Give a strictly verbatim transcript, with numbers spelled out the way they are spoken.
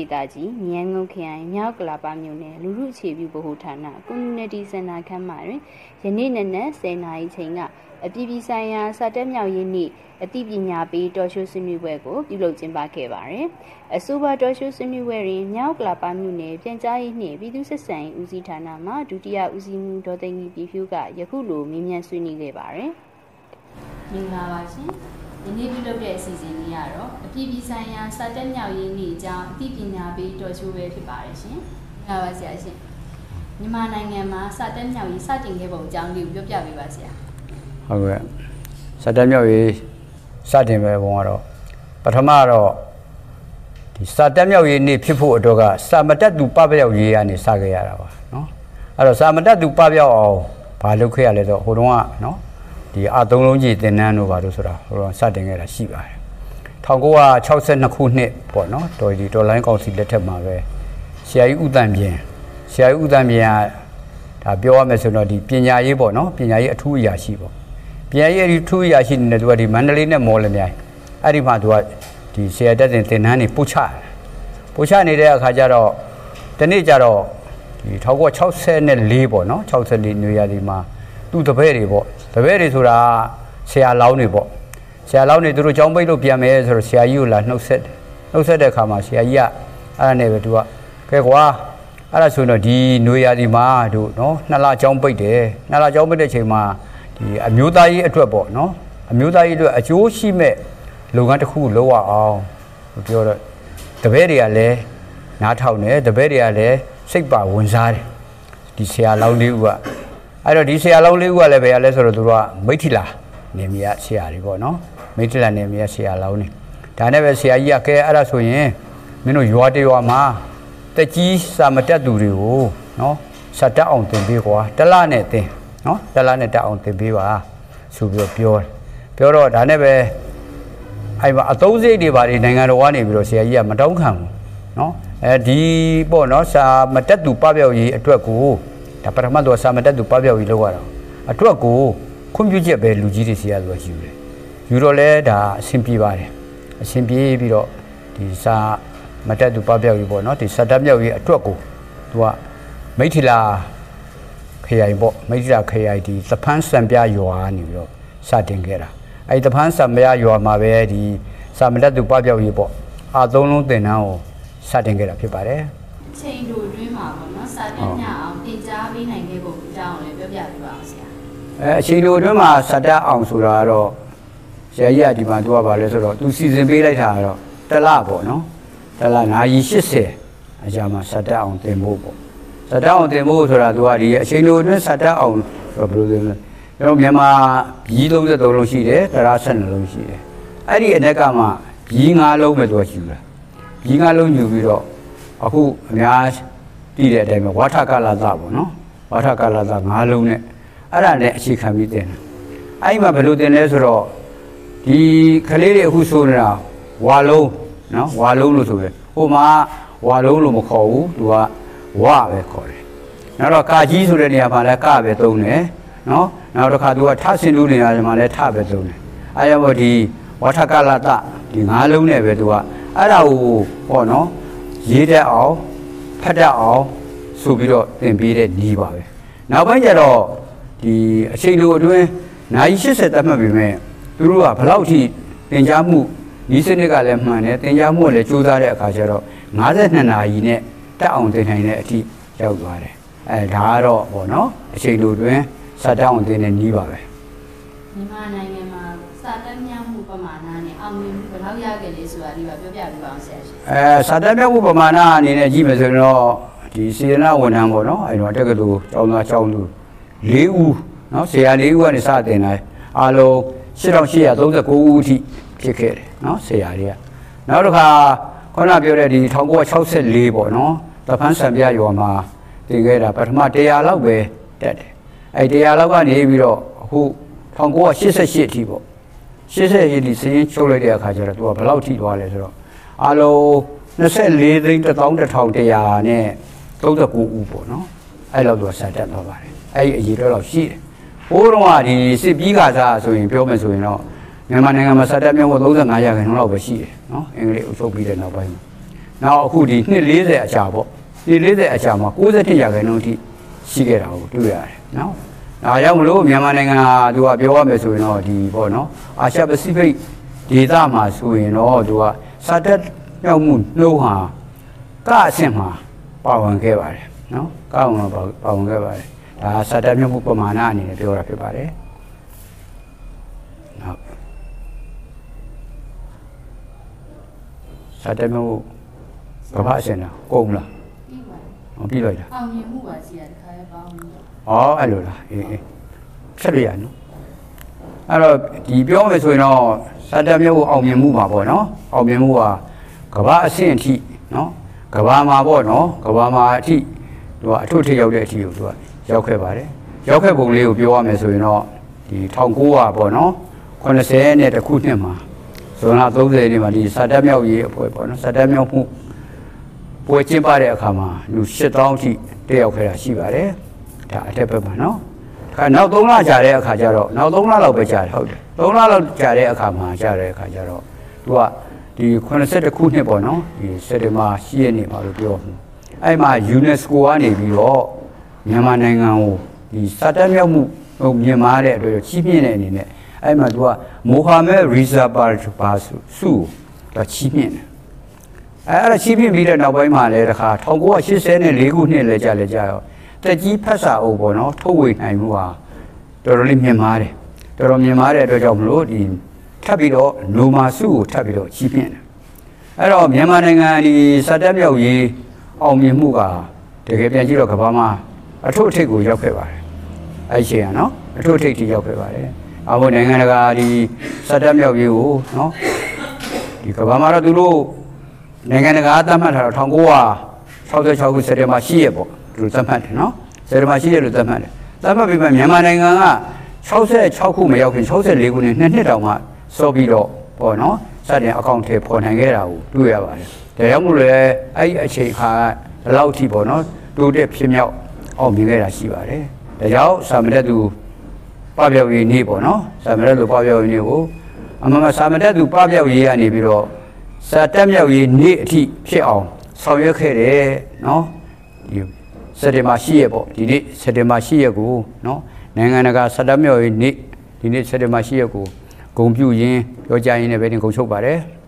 ဒေသကြီးမြန်းငုံခရိုင်မြောက်ကလာပါမြို့နယ်လူမှုအခြေပြုဗဟိုဌာန Community Center ခန်းမတွင်ယနေ့နနက်ဆယ်နာရီချိန်ကအပြည်ပြည်ဆိုင်ရာစာတက်မြောက်ရေးနေ့အသိပညာပေးတော်ရှိုးဆွေးနွေးပွဲကိုပြုလုပ်ကျင်းပခဲ့ပါတယ်။အဆိုပါတော်ရှိုးဆွေးနွေးပွဲတွင်မြောက်ကလာပါမြို့နယ်ပြန်ကြားရေးနှင့်ပြည်သူ့ဆက်ဆံရေးဦးစီးဌာနမှဒုတိယဦးစီးမှူးဒေါ်သိန်းကြီးပြည်ဖြူကယခုလိုမေးမြန်းဆွေးနွေးခဲ့ပါတယ်။မင်္ဂလာပါရှင်။ဒီနေ့ပြုလုပ်တဲ့အစီအစဉ်လေးကတော့အပြည်ပြည်ဆိုင်ရာစာတက်မြောက်ရေးနေ့အကြောင်းအသိပညာပေးတော်ရှိုးပွဲဖြစ်ပါတယ်ရှင်။မင်္ဂလာပါဆရာရှင်။မြန်မာနိုင်ငံမှာစာတက်မြောက်ရေးစတင်ခဲ့ပုံအကြောင်းလေးကိုပြောပြပေးပါဆရာ။ဟုတ်ကဲ့စာတက်မြောက်ရေးစတင်ပဲပုံကတော့ပထမတော့ဒီစာတက်မြောက်ရေးနေ့ဖြစ်ဖို့အတွက်ကစာမတက်သူပပျောက်ရေးကနေစခဲ့ရတာပါနော်အဲ့တော့စာမတက်သူပပျောက်အောင်ဘာလုပ်ခဲ့ရလဲဆိုတော့ဟိုတုန်းကနော်ဒီအသုံးလုံးကြီးသင်တန်းတို့ဘာလို့ဆိုတာဟိုတော့စတင်ခဲ့တာရှိပါတယ်၁၉၆၂ခုနှစ်ပေါ့နော်တော်ဒီတော်လိုင်းကောင်စီလက်ထက်မှာပဲဆရာကြီးဦးတန်ပြင်ဆရာကြီးဦးတန်ပြင်ကဒါပြောရမယ်ဆိုတော့ဒီပညာရေးပေါ့နော်ပညာရေးအထူးအရာရှိပေါ့ပညာရေးအထူးအရာရှိနေတယ်သူကဒီမန္တလေးနဲ့မော်လမြိုင်အဲ့ဒီမှာသူကဒီဆရာတက်တဲ့သင်တန်းတွေပို့ချပို့ချနေတဲ့အခါကျတော့ဒီနေ့ကျတော့ဒီ၁၉၆၄ပေါ့နော်၆၄နွေရာသီမှာသူ့တပည့်တွေပေါ့တပည့်တွေဆိုတာဆရာလောင်းတွေပေါ့ဆရာလောင်းတွေသူတို့ကျောင်းပိတ်လို့ပြန်မယ်ဆိုတော့ဆရာကြီးကိုလာနှုတ်ဆက်နှုတ်ဆက်တဲ့အခါမှာဆရာကြီးကအဲ့ဒါနဲ့ပဲသူကကဲကွာအဲ့ဒါဆိုတော့ဒီနွေရာသီမှာတို့နော်နှစ်လကျောင်းပိတ်တယ်နှစ်လကျောင်းပိတ်တဲ့ချိန်မှာဒီအမျိုးသားရေးအတွက်ပေါ့နော်အမျိုးသားရေးအတွက်အကျိုးရှိမဲ့လုပ်ငန်းတစ်ခုလုပ်ရအောင်ပြောတော့တပည့်တွေကလည်းနားထောင်တယ်တပည့်တွေကလည်းစိတ်ပါဝင်စားတယ်ဒီဆရာလောင်းလေးဦးကအဲ့တော့ဒီဆရာလောင်းလေးဦးကလည်းဘယ်ရလဲဆိုတော့သူကမိထီလာနေမရဆရာတွေပေါ့နော်မိထီလာနေမရဆရာလောင်းနေဒါနဲ့ပဲဆရာကြီးကကဲအဲ့ဒါဆိုရင်မင်းတို့ရွာတရွာမှာတက်ကြီးစာမတက်သူတွေကိုနော်စတက်အောင်သင်ပေးကွာတလနဲ့သင်နော်တလနဲ့တက်အောင်သင်ပေးပါဆိုပြီးတော့ပြောတယ်ပြောတော့ဒါနဲ့ပဲအဲ့မှာအသုံးစရိတ်တွေပါဒီနိုင်ငံတော်ကနေပြီးတော့ဆရာကြီးကမတောင်းခံဘူးနော်အဲဒီပေါ့နော်စာမတက်သူပပျောက်ရေးအတွက်ကိုဒါပထမတော့စာမတက်သူပပျောက်ရေးလောက်ရတော့အတွက်ကိုခွင့်ပြုချက်ပဲလူကြီးတွေဆရာတို့ယူတယ်ယူတော့လဲဒါအဆင်ပြေပါတယ်အဆင်ပြေပြီးတော့ဒီစာမတက်သူပပျောက်ရေးပေါ့နော်ဒီစာတက်မြောက်ရေးအတွက်ကိုသူကမိထီလာခရိုင်ပေါ့မိထီလာခရိုင်ဒီသဖန်းစံပြရွာကနေပြီးတော့စတင်ခဲ့တာအဲ့သဖန်းစံပြရွာမှာပဲဒီစာမတက်သူပပျောက်ရေးပေါ့အသုံးလုံးသင်တန်းကိုစတင်ခဲ့တာဖြစ်ပါတယ်အချိန်တို့အတွင်းမှာပေါ့နော်စာတက်ညအောင်သင်ကြားပေးနိုင်ခဲ့ပုံအကြောင်းလည်းပြောပြပြပါအောင်ဆရာအဲအချိန်တို့အတွင်းမှာစာတက်အောင်ဆိုတာကတော့ဆရာကြီးကဒီမှာသူကဘာလဲဆိုတော့သူစီစဉ်ပေးလိုက်တာကတော့တလပေါ့နော်တလနာရီ၈၀အကြာမှာစာတက်အောင်သင်ဖို့ပေါ့စာတက်အောင်သင်ဖို့ဆိုတာသူကဒီအချိန်တို့အတွင်းစာတက်အောင်ဆိုဘယ်လိုလဲကျွန်တော်မြန်မာပြီး၃၃လုံးရှိတယ်တရား၁၂လုံးရှိတယ်အဲ့ဒီအ ਨੇ ကမှပြီး၅လုံးပဲသူကယူတာပြီး၅လုံးယူပြီးတော့အခုအများတည်တဲ့အတိုင်းပဲဝါထကလသပေါ့နော်ဝါထကလသ၅လုံးနဲ့အဲ့ဒါနဲ့အခြေခံပြီးသင်တယ်အဲ့ဒီမှာဘယ်လိုသင်လဲဆိုတော့ဒီကလေးတွေအခုဆိုနေတာဝါလုံးနော်ဝါလုံးလို့ဆိုပဲဟိုမှာဝါလုံးလို့မခေါ်ဘူးသူကဝပဲခေါ်တယ်နောက်တော့ကာကြီးဆိုတဲ့နေရာမှာလည်းကပဲသုံးတယ်နော်နောက်တစ်ခါသူကထဆင်လူနေရာမှာလည်းထပဲသုံးတယ်အဲကြောင့်မို့ဒီဝါထကလသဒီ၅လုံးနဲ့ပဲသူကအဲ့ဒါကိုပေါ့နော်ရေးတတ်အောင်ဖတ်တတ်အောင်ဆိုပြီးတော့သင်ပေးတဲ့နည်းပါပဲနောက်ပိုင်းကျတော့ဒီအချိန်လိုအတွင်းနိုင်၈၀သတ်မှတ်ပြီမဲ့သူတို့ကဘယ်လောက်ထိသင်ကြားမှုဤစနစ်ကလည်းမှန်တယ်သင်ကြားမှုလည်းကြိုးစားတဲ့အခါကျတော့၅၂နာရီနဲ့တက်အောင်သင်နိုင်တဲ့အထိရောက်သွားတယ်အဲဒါကတော့ပေါ့နော်အချိန်လိုအတွင်းစတက်အောင်သင်တဲ့နည်းပါပဲမြန်မာနိုင်ငံမှာစာတက်မြောက်မှုပမာဏနဲ့အောင်မြင်မှုဘယ်လောက်ရခဲ့လဲဆိုတာဒီပါပြောပြပြပါအောင်ဆရာရှင်အဲစာတက်မြောက်မှုပမာဏအနေနဲ့ကြည့်မယ်ဆိုရင်တော့ဒီစေတနာဝန်ထမ်းပေါ့နော်အဲတော့တက္ကသိုလ်ကျောင်းသားကျောင်းသူ၄ဦးနော်ဆရာ၄ဦးကနေစတင်လာအားလုံး၈၈၃၉ဦးအထိဖြစ်ခဲ့တယ်နော်ဆရာတွေကနောက်တစ်ခါခုနပြောတဲ့ဒီ၁၉၆၄ပေါ့နော်သဖန်းစံပြရွာမှာသင်ခဲ့တာပထမ၁၀၀လောက်ပဲတက်တယ်အဲ၁၀၀လောက်ကနေပြီးတော့အခု၁၉၈၈အထိပေါ့၈၈ဒီစရင်ချုပ်လိုက်တဲ့အခါကျတော့သူကဘယ်လောက်ထိသွားလဲဆိုတော့အားလုံး၂၄သိန်း၁၁၁၀၀နဲ့၃၉ဦးပေါ့နော်အဲ့လောက်သူကစတက်သွားပါတယ်အဲ့ဒီအရေးတော့ရှိတယ်ဘိုးတော်ကဒီစစ်ပြီးကစားဆိုရင်ပြောမယ်ဆိုရင်တော့မြန်မာနိုင်ငံမှာစတက်မြောက်ဖို့၃၅ရာခိုင်နှုန်းလောက်ပဲရှိတယ်နော်အင်္ဂလိပ်အုပ်ချုပ်ပြီးတဲ့နောက်ပိုင်းမှာနောက်အခုဒီနှစ်၄၀အကြာပေါ့နှစ်၄၀အကြာမှာ၉၁ရာခိုင်နှုန်းအထိရှိခဲ့တာကိုတွေ့ရတယ်နော်ဒါကြောင့်မလို့မြန်မာနိုင်ငံဟာသူကပြောရမယ်ဆိုရင်တော့ဒီပေါ့နော်အာရှပစိဖိတ်ဒေသမှာဆိုရင်တော့သူကစာတက်မြောက်မှုနှုန်းဟာကအဆင့်မှာပါဝင်ခဲ့ပါတယ်နော်ကောင်းမှာပါဝင်ခဲ့ပါတယ်ဒါစာတက်မြောက်မှုပမာဏအနေနဲ့ပြောတာဖြစ်ပါတယ်ဟုတ်စာတက်မြောက်မှုကဘာအဆင့်လားကုန်လားပြီးပါပြီပြီးလိုက်တာအောင်မြင်မှုပါရှိရတခါရပါအောင်ဩအဲ့လိုလားအေးအေးဆက်ပြရနော်အဲ့တော့ဒီပြောမယ်ဆိုရင်တော့စာတက်မြောက်မှုအောင်မြင်မှုပါပေါ့နော်အောင်မြင်မှုကကဘာအဆင့်အထိနော်ကဘာမှာပေါ့နော်ကဘာမှာအထိသူကအထွတ်ထိပ်ရောက်တဲ့အထိကိုသူကရောက်ခဲ့ပါတယ်ရောက်ခဲ့ပုံလေးကိုပြောရမယ်ဆိုရင်တော့ဒီ၁၉၀၀ပေါ့နော်ခုနှစ်ဆယ်နဲ့တခုနှစ်မှာဇွန်လ၃၀နေ့မှာဒီစာတက်မြောက်ရေးအဖွဲ့ပေါ့နော်စာတက်မြောက်မှုပွဲကျင်းပတဲ့အခါမှာလူ၈သောင်းအထိတက်ရောက်ခဲ့တာရှိပါတယ်ဒါအထက်ဘက်မှာနော်ခါနောက်၃လကြာတဲ့အခါကျတော့နောက်၃လလောက်ပဲကြာတယ်ဟုတ်တယ်၃လလောက်ကြာတဲ့အခါမှာကြာတဲ့အခါကျတော့သူကဒီခုနှစ်ခုနှစ်ပေါ့နော်ဒီစက်တင်ဘာ၈ရက်နေ့မှာလို့ပြောမှုအဲ့မှာ UNESCO ကနေပြီးတော့မြန်မာနိုင်ငံကိုဒီစာတက်မြောက်မှုဟိုမြန်မာတဲ့အတွက်ကြီးပြင်းတဲ့အနေနဲ့အဲ့မှာသူကမိုဟာမက်ရီဇာဘာဘာစုတော့ကြီးပြင်းတယ်အဲ့အဲ့ကြီးပြင်းပြီးတဲ့နောက်ပိုင်းမှာလည်းတခါ၁၉၈၄ခုနှစ်လည်းကြာလည်းကြာရောတက်ကြီးဖက်စာအုပ်ပေါ့နော်ထုတ်ဝေနိုင်မှုဟာတော်တော်လေးမြင့်မားတယ်တော်တော်မြင့်မားတဲ့အတွက်ကြောင့်မလို့ဒီထပ်ပြီးတော့နိုမာစုကိုထပ်ပြီးတော့ကြီးပြင်းတယ်အဲ့တော့မြန်မာနိုင်ငံဒီစာတက်မြောက်ရေးအောင်မြင်မှုကတကယ်ပြန်ကြည့်တော့ကမ္ဘာမှာအထွတ်အထိပ်ကိုရောက်ခဲ့ပါတယ်အဲ့ချိန်ကနော်အထွတ်အထိပ်ထိရောက်ခဲ့ပါတယ်အဘို့နိုင်ငံတကာဒီစာတက်မြောက်ရေးကိုနော်ဒီကမ္ဘာမှာတော့သူတို့နိုင်ငံတကာသတ်မှတ်ထားတော့၁၉၆၆ခုစက်တင်ဘာ၈ရက်ပေါ့သူတို့သတ်မှတ်တယ်နော်စက်တင်ဘာ၈ရက်လို့သတ်မှတ်တယ်သတ်မှတ်ပြီးမှမြန်မာနိုင်ငံက၆၆ခုမရောက်ခင်၆၄ခုနှစ်နှစ်နှစ်တောင်မှစောပြီးတော့ပေါ့နော်စတင်အကောင့်ထဲပေါ်နိုင်ခဲ့တာကိုတွေ့ရပါတယ်ဒါကြောင့်မို့လဲအဲ့ဒီအချိန်ခါဘယ်လောက်ထိပေါ့နော်တိုးတက်ဖြစ်မြောက်အောင်မြင်ခဲ့တာရှိပါတယ်ဒါကြောင့်စာမတက်သူပပျောက်ရေးနေ့ပေါ့နော်စာမတက်သူပပျောက်ရေးနေ့ကိုအမှန်မှစာမတက်သူပပျောက်ရေးကနေပြီးတော့စာတက်မြောက်ရေးနေ့အထိဖြစ်အောင်ဆောင်ရွက်ခဲ့တယ်နော်ဒီစက်တင်ဘာ၈ရက်ပေါ့ဒီနေ့စက်တင်ဘာ၈ရက်ကိုနော်နိုင်ငံတကာစာတက်မြောက်ရေးနေ့ဒီနေ့စက်တင်ဘာ၈ရက်ကိုဂုဏ်ပြုရင်းပြောကြရင်းနဲ့ပဲတင်ဂုဏ်ချုပ်ပါတယ်